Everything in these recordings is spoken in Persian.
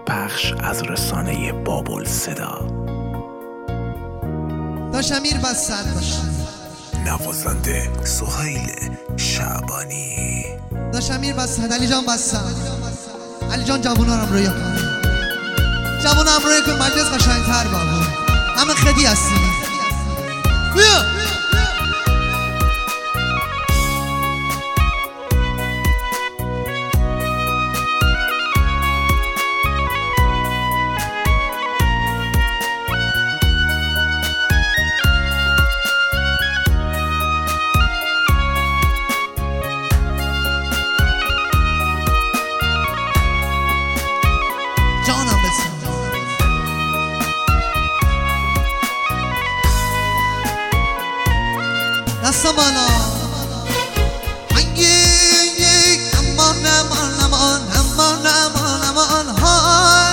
پخش از رسانه بابل صدا. داشمیر بسر باشه. نوازنده سهیل شعبانی. داشمیر بسر. علی جان بسر. علی جان جوونا رو رویا کن. جوونا هم رویا کن مجلس قشنگ‌تر بابا. همه خدی هستیم. بیا. جانم بسن. دست بالا. امان امان امان امان امان امان ها.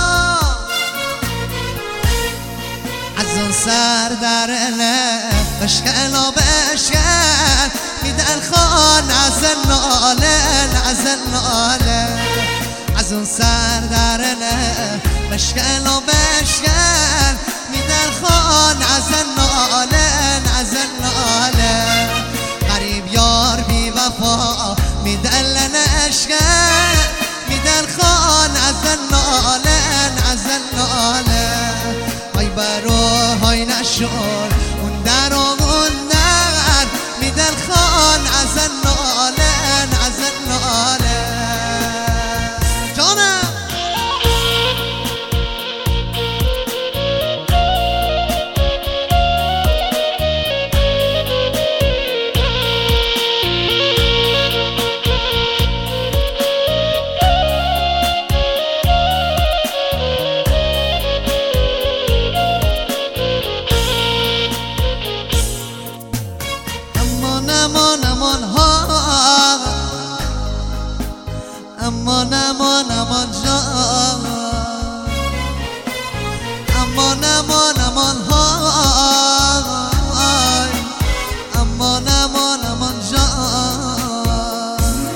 از اون سر در بشکن و بشکن میدن خان از ناله از ناله. از اون سر در بشکن و بشکن میدن خان از ناله از ناله. غریب یار بی وفا میدن لنشکن میدن خان از ناله از ناله. های برو های نشون اون در و اون در میدن خان از ناله از ناله. جانم امان امان ها. امان امان امان جان. امان امان امان ها. امان امان امان جان.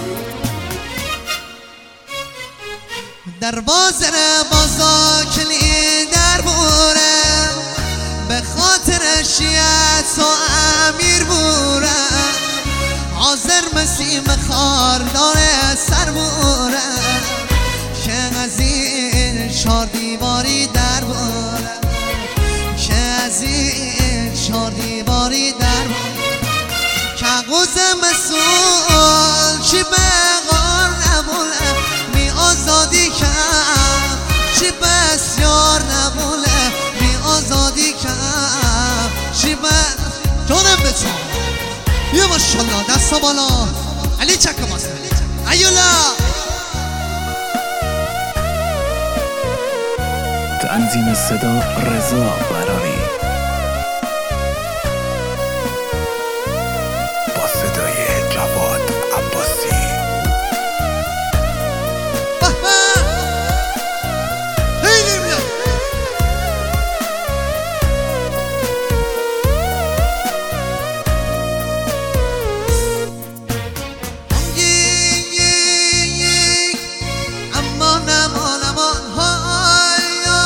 در بازار بازا کلی در بوره به خاطر شیعت و امیر بوره. حاضر مسیم خاردار سر بوره که از این چار دیواری در بوره که از این چار دیواری در بوره. که قوز مسئول چی بغار نبوله می آزادی کم چی بسیار نبوله می آزادی کم چی بس جانم بچم. یا ماشاءالله دستا بالا. علی چک ماست ایولا. تنظیم صدا رضا براری با صدای جواد عباسی. خیلی میاد. امان امان امان های.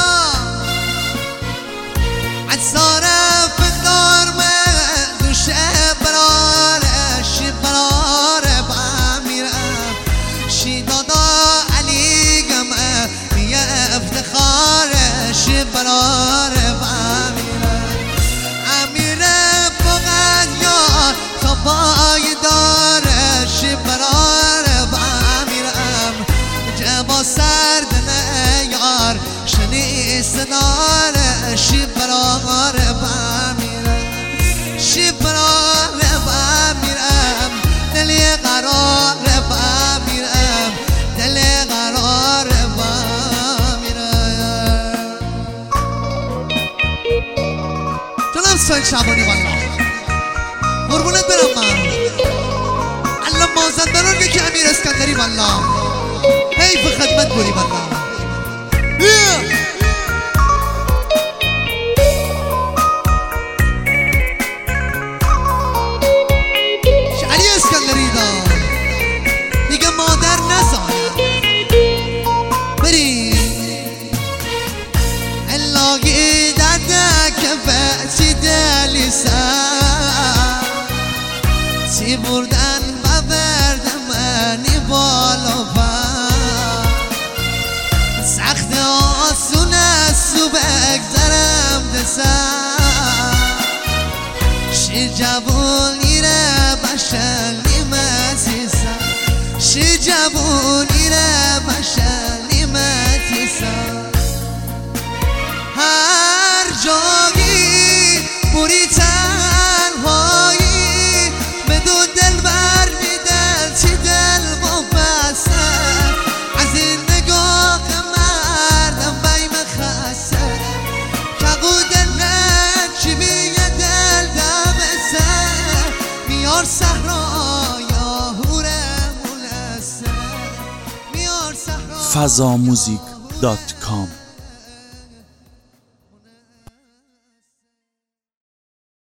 از صارف دار من دوشه برارش براره با میرم. شی دادا علی گمه میه افتخارش براره با میرم. امیره فقط یار تا پای دارش براره با میرم. جبا سرد یار شنی صداره شی براره با میرم. شی براره با میرم. دلی قراره با میرم. دلی قراره با میرم. جناب سایل شعبانی والله قربونت برم من. الله مازندران یکی امیر اسکندری والله حیف خدمت بودی والله. علی اسکندری دار دیگه مادر نزار بریم. بالا پر سخت آسون است و بگذرم دسر شی جوونی را بشلیم عزیزم شی جوونی را بشلیم عزیزم هر جایی بوری تنهایی بدون دل بر میدن چی دل مبسته از این نگاه مردم بیم خسته کقو دل چی بیه دل دبسته میار صحرا یا هوره مولسته میار صحرا fazamusic.com